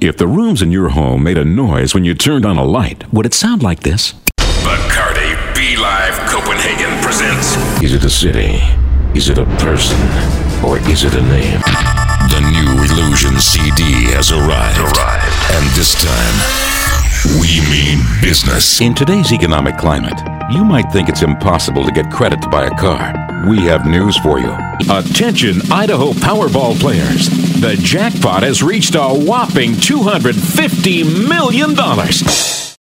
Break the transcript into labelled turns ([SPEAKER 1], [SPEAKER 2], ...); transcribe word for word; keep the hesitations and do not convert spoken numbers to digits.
[SPEAKER 1] If the rooms in your home made a noise when you turned on a light, would it sound like this?
[SPEAKER 2] Bacardi B-Live Copenhagen presents.
[SPEAKER 1] Is it a city? Is it a person? Or is it a name?
[SPEAKER 2] The new Illusion C D has arrived. arrived. And this time, we mean business.
[SPEAKER 1] In today's economic climate, you might think it's impossible to get credit to buy a car. We have news for you. Attention, Idaho Powerball players. The jackpot has reached a whopping two hundred fifty million dollars.